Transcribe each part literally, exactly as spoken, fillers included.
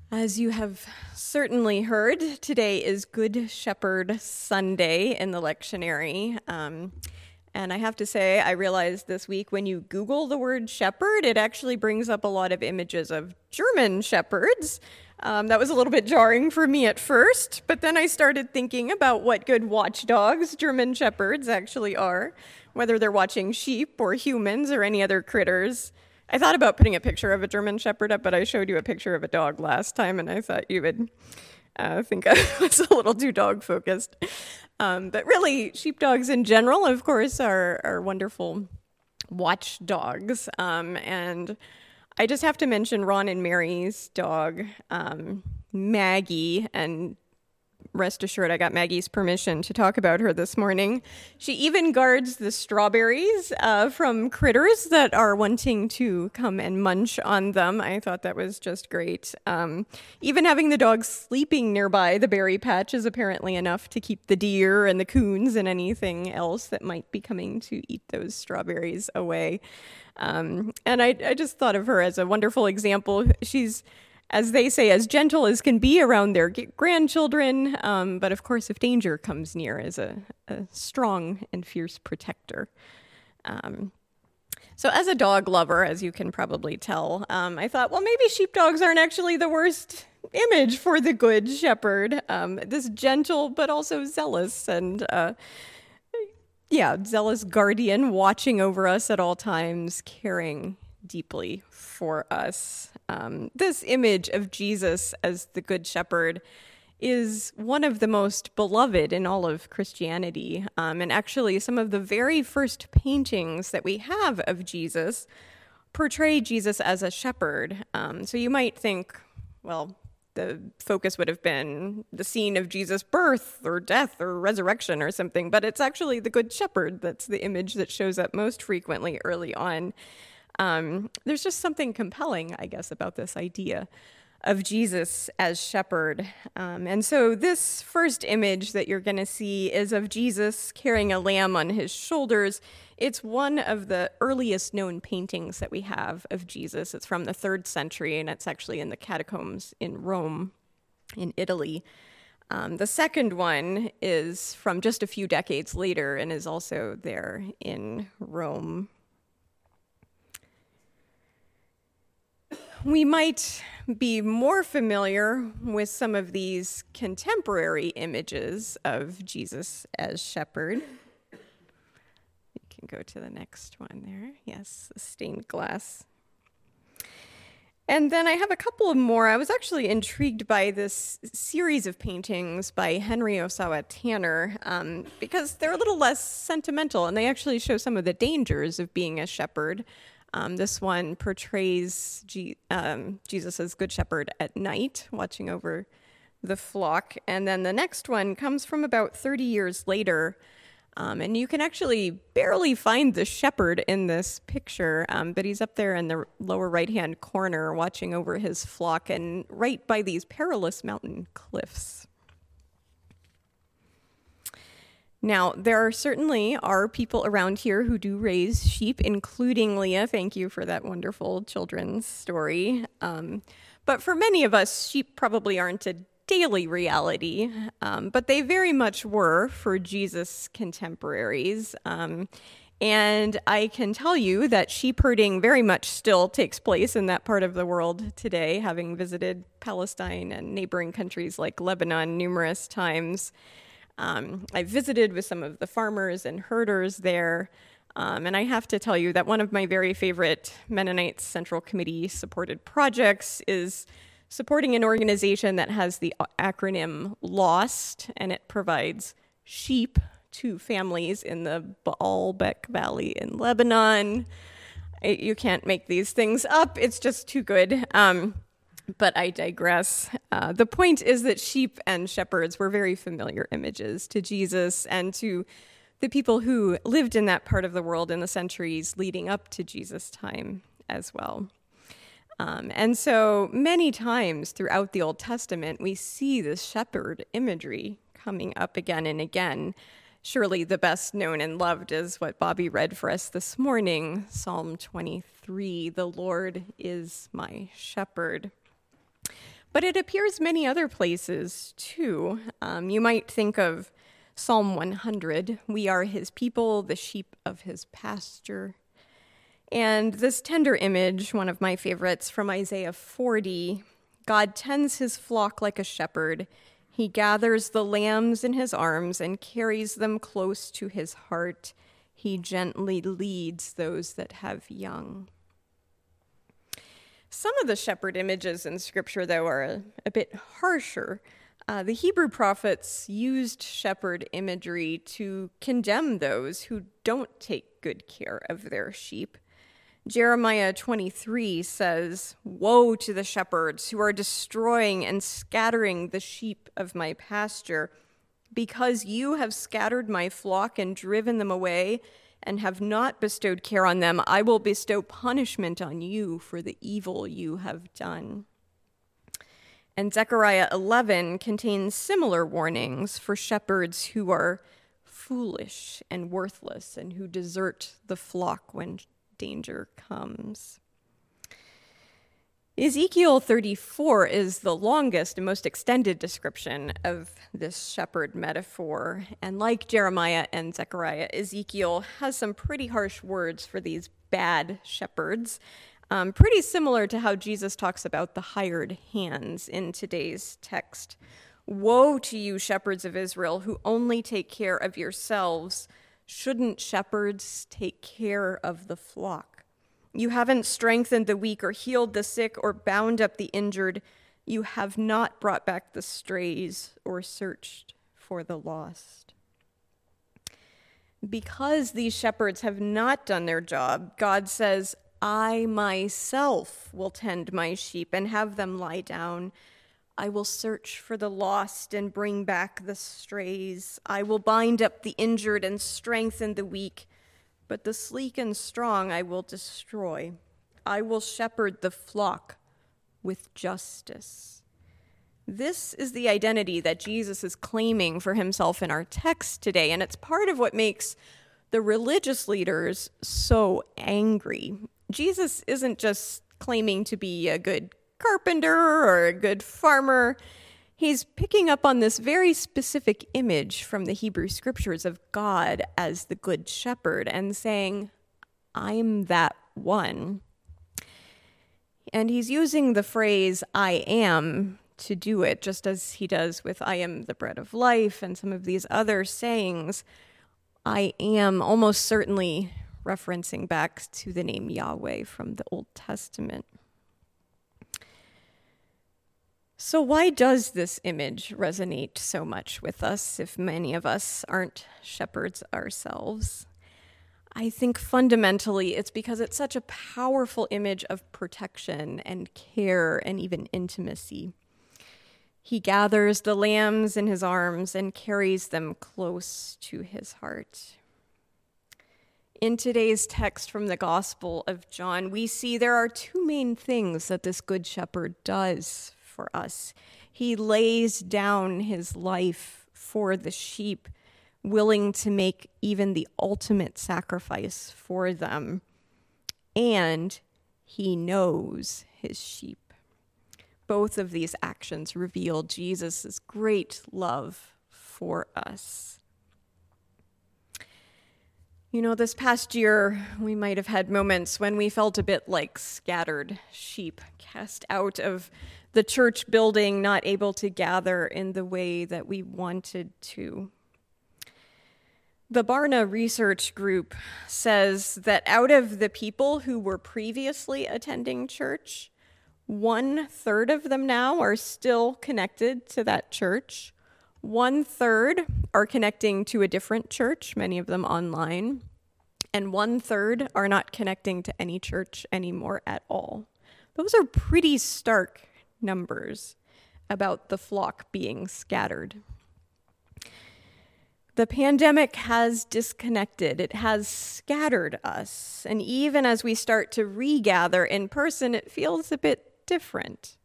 As you have certainly heard, today is Good Shepherd Sunday in the lectionary. Um, and I have to say, I realized this week when you Google the word shepherd, it actually brings up a lot of images of German shepherds. Um, that was a little bit jarring for me at first, but then I started thinking about what good watchdogs German shepherds actually are, whether they're watching sheep or humans or any other critters. I thought about putting a picture of a German shepherd up, but I showed you a picture of a dog last time, and I thought you would uh, think I was a little too dog-focused. Um, but really, sheepdogs in general, of course, are, are wonderful watchdogs. Um, and I just have to mention Ron and Mary's dog, um, Maggie, and rest assured I got Maggie's permission to talk about her this morning. She even guards the strawberries uh, from critters that are wanting to come and munch on them. I thought that was just great. Um, even having the dog sleeping nearby the berry patch is apparently enough to keep the deer and the coons and anything else that might be coming to eat those strawberries away. Um, and I, I just thought of her as a wonderful example. She's, as they say, as gentle as can be around their g- grandchildren, um, but of course, if danger comes near, is a, a strong and fierce protector. Um, so as a dog lover, as you can probably tell, um, I thought, well, maybe sheepdogs aren't actually the worst image for the good shepherd. Um, this gentle, but also zealous and, uh, yeah, zealous guardian watching over us at all times, caring deeply for us. Um, this image of Jesus as the Good Shepherd is one of the most beloved in all of Christianity. Um, and actually, some of the very first paintings that we have of Jesus portray Jesus as a shepherd. Um, so you might think, well, the focus would have been the scene of Jesus' birth or death or resurrection or something, but it's actually the Good Shepherd that's the image that shows up most frequently early on. Um, there's just something compelling, I guess, about this idea of Jesus as shepherd. Um, and so this first image that you're going to see is of Jesus carrying a lamb on his shoulders. It's one of the earliest known paintings that we have of Jesus. It's from the third century, and it's actually in the catacombs in Rome, in Italy. Um, the second one is from just a few decades later and is also there in Rome. We might be more familiar with some of these contemporary images of Jesus as shepherd. You can go to the next one there. Yes, the stained glass. And then I have a couple of more. I was actually intrigued by this series of paintings by Henry Osawa Tanner um, because they're a little less sentimental, and they actually show some of the dangers of being a shepherd. Um, this one portrays G- um, Jesus as Good Shepherd at night, watching over the flock. And then the next one comes from about thirty years later. Um, and you can actually barely find the shepherd in this picture, um, but he's up there in the lower right-hand corner watching over his flock and right by these perilous mountain cliffs. Now, there are certainly are people around here who do raise sheep, including Leah. Thank you for that wonderful children's story. Um, but for many of us, sheep probably aren't a daily reality, um, but they very much were for Jesus' contemporaries. Um, and I can tell you that sheep herding very much still takes place in that part of the world today, having visited Palestine and neighboring countries like Lebanon numerous times. Um, I visited with some of the farmers and herders there, um, and I have to tell you that one of my very favorite Mennonite Central Committee supported projects is supporting an organization that has the acronym LOST, and it provides sheep to families in the Baalbek Valley in Lebanon. I, you can't make these things up. It's just too good. Um, But I digress. Uh, the point is that sheep and shepherds were very familiar images to Jesus and to the people who lived in that part of the world in the centuries leading up to Jesus' time as well. Um, and so many times throughout the Old Testament, we see this shepherd imagery coming up again and again. Surely the best known and loved is what Bobby read for us this morning, Psalm twenty-three, "The Lord is my shepherd." but it appears many other places too. Um, you might think of Psalm one hundred, we are his people, the sheep of his pasture. And this tender image, one of my favorites from Isaiah forty, God tends his flock like a shepherd. He gathers the lambs in his arms and carries them close to his heart. He gently leads those that have young. Some of the shepherd images in Scripture, though, are a, a bit harsher. Uh, the Hebrew prophets used shepherd imagery to condemn those who don't take good care of their sheep. Jeremiah twenty-three says, "Woe to the shepherds who are destroying and scattering the sheep of my pasture. Because you have scattered my flock and driven them away and have not bestowed care on them, I will bestow punishment on you for the evil you have done." And Zechariah eleven contains similar warnings for shepherds who are foolish and worthless and who desert the flock when danger comes. Ezekiel thirty-four is the longest and most extended description of this shepherd metaphor. And like Jeremiah and Zechariah, Ezekiel has some pretty harsh words for these bad shepherds, um, pretty similar to how Jesus talks about the hired hands in today's text. "Woe to you, shepherds of Israel, who only take care of yourselves. Shouldn't shepherds take care of the flock? You haven't strengthened the weak or healed the sick or bound up the injured. You have not brought back the strays or searched for the lost." Because these shepherds have not done their job, God says, "I myself will tend my sheep and have them lie down. I will search for the lost and bring back the strays. I will bind up the injured and strengthen the weak, but the sleek and strong I will destroy. I will shepherd the flock with justice." This is the identity that Jesus is claiming for himself in our text today, and it's part of what makes the religious leaders so angry. Jesus isn't just claiming to be a good carpenter or a good farmer. He's picking up on this very specific image from the Hebrew scriptures of God as the good shepherd and saying, "I'm that one." And he's using the phrase "I am" to do it, just as he does with "I am the bread of life" and some of these other sayings. I am almost certainly referencing back to the name Yahweh from the Old Testament. So why does this image resonate so much with us if many of us aren't shepherds ourselves? I think fundamentally it's because it's such a powerful image of protection and care and even intimacy. He gathers the lambs in his arms and carries them close to his heart. In today's text from the Gospel of John, we see there are two main things that this good shepherd does for us. He lays down his life for the sheep, willing to make even the ultimate sacrifice for them. And he knows his sheep. Both of these actions reveal Jesus' great love for us. You know, this past year, we might have had moments when we felt a bit like scattered sheep, cast out of the church building, not able to gather in the way that we wanted to. The Barna Research Group says that out of the people who were previously attending church, one third of them now are still connected to that church. One third are connecting to a different church, many of them online. And one third are not connecting to any church anymore at all. Those are pretty stark numbers about the flock being scattered. The pandemic has disconnected. It has scattered us. And even as we start to regather in person, it feels a bit different.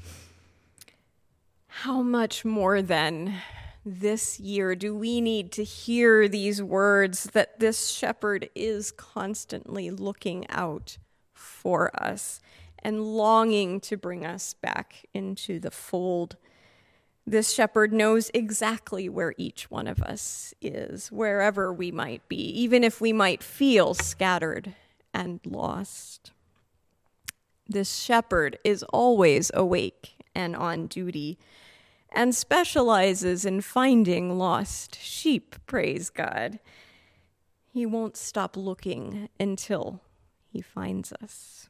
How much more then this year do we need to hear these words that this shepherd is constantly looking out for us? and longing to bring us back into the fold. This shepherd knows exactly where each one of us is, wherever we might be, even if we might feel scattered and lost. This shepherd is always awake and on duty and specializes in finding lost sheep, praise God. He won't stop looking until he finds us.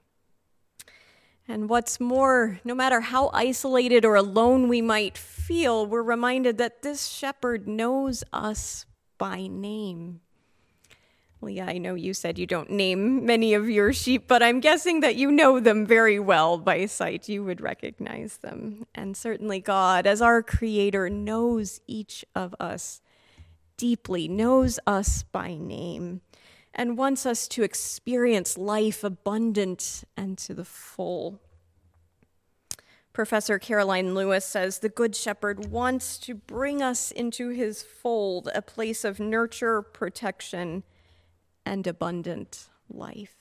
And what's more, no matter how isolated or alone we might feel, we're reminded that this shepherd knows us by name. Well, yeah, I know you said you don't name many of your sheep, but I'm guessing that you know them very well by sight. You would recognize them. And certainly God, as our creator, knows each of us deeply, knows us by name, and wants us to experience life abundant and to the full. Professor Caroline Lewis says the Good Shepherd wants to bring us into his fold, a place of nurture, protection, and abundant life.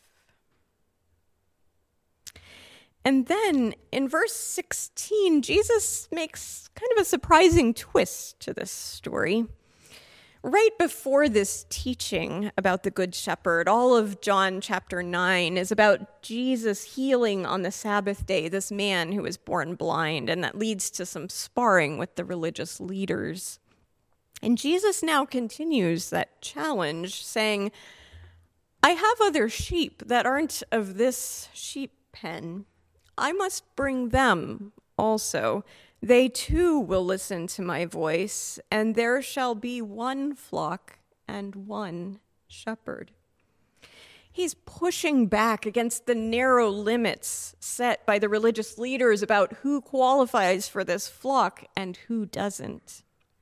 And then in verse sixteen, Jesus makes kind of a surprising twist to this story. Right before this teaching about the Good Shepherd, all of John chapter nine is about Jesus healing on the Sabbath day this man who was born blind, and that leads to some sparring with the religious leaders. And Jesus now continues that challenge, saying, I have other sheep that aren't of this sheep pen. I must bring them also. They too will listen to my voice, and there shall be one flock and one shepherd. He's pushing back against the narrow limits set by the religious leaders about who qualifies for this flock and who doesn't.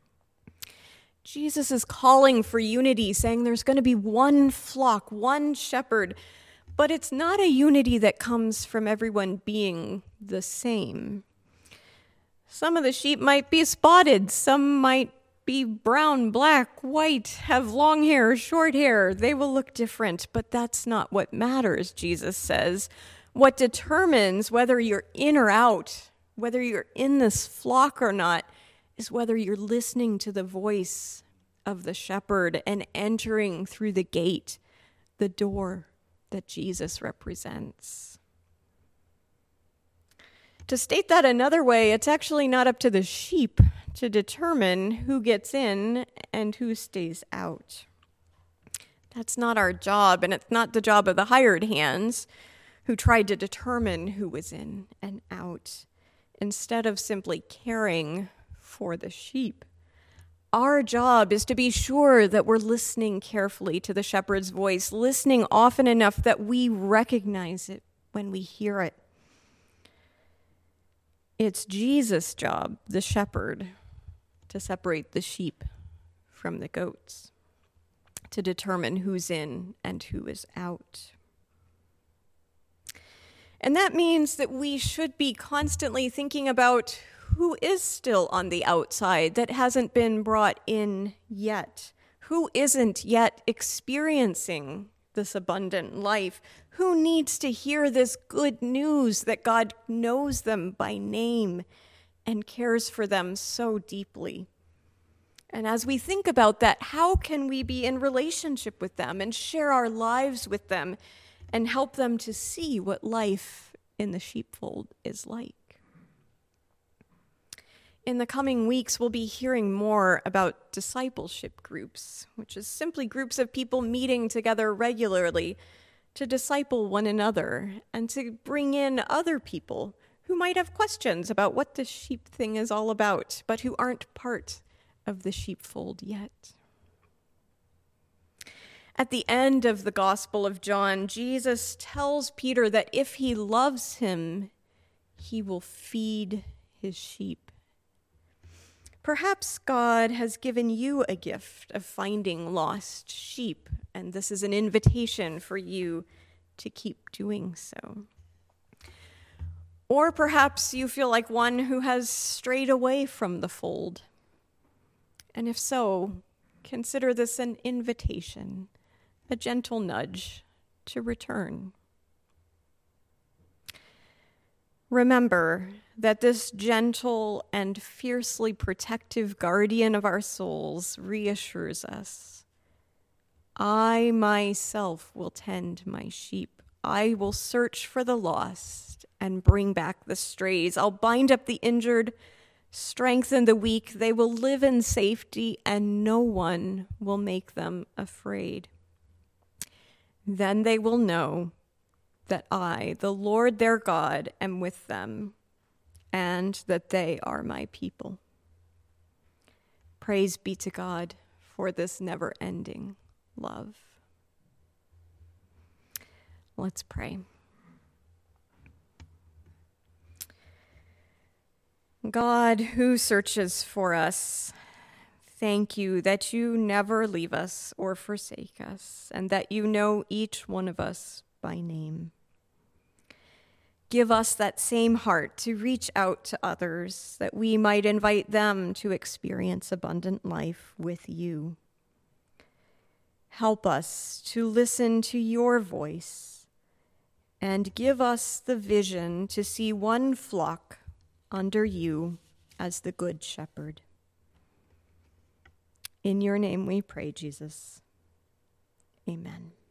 Jesus is calling for unity, saying there's going to be one flock, one shepherd, but it's not a unity that comes from everyone being the same. Some of the sheep might be spotted, some might be brown, black, white, have long hair, short hair. They will look different, but that's not what matters, Jesus says. What determines whether you're in or out, whether you're in this flock or not, is whether you're listening to the voice of the shepherd and entering through the gate, the door that Jesus represents. To state that another way, it's actually not up to the sheep to determine who gets in and who stays out. That's not our job, and it's not the job of the hired hands who tried to determine who was in and out, instead of simply caring for the sheep. Our job is to be sure that we're listening carefully to the shepherd's voice, listening often enough that we recognize it when we hear it. It's Jesus' job, the shepherd, to separate the sheep from the goats, to determine who's in and who is out. And that means that we should be constantly thinking about who is still on the outside that hasn't been brought in yet, who isn't yet experiencing this abundant life, who needs to hear this good news that God knows them by name and cares for them so deeply. And as we think about that, how can we be in relationship with them and share our lives with them and help them to see what life in the sheepfold is like? In the coming weeks, we'll be hearing more about discipleship groups, which is simply groups of people meeting together regularly to disciple one another and to bring in other people who might have questions about what this sheep thing is all about, but who aren't part of the sheepfold yet. At the end of the Gospel of John, Jesus tells Peter that if he loves him, he will feed his sheep. Perhaps God has given you a gift of finding lost sheep, and this is an invitation for you to keep doing so. Or perhaps you feel like one who has strayed away from the fold. And if so, consider this an invitation, a gentle nudge to return. Remember that this gentle and fiercely protective guardian of our souls reassures us. I myself will tend my sheep. I will search for the lost and bring back the strays. I'll bind up the injured, strengthen the weak. They will live in safety, and no one will make them afraid. Then they will know that I, the Lord their God, am with them, and that they are my people. Praise be to God for this never-ending love. Let's pray. God, who searches for us, thank you that you never leave us or forsake us, and that you know each one of us by name. Give us that same heart to reach out to others, that we might invite them to experience abundant life with you. Help us to listen to your voice, and give us the vision to see one flock under you as the Good Shepherd. In your name we pray, Jesus. Amen.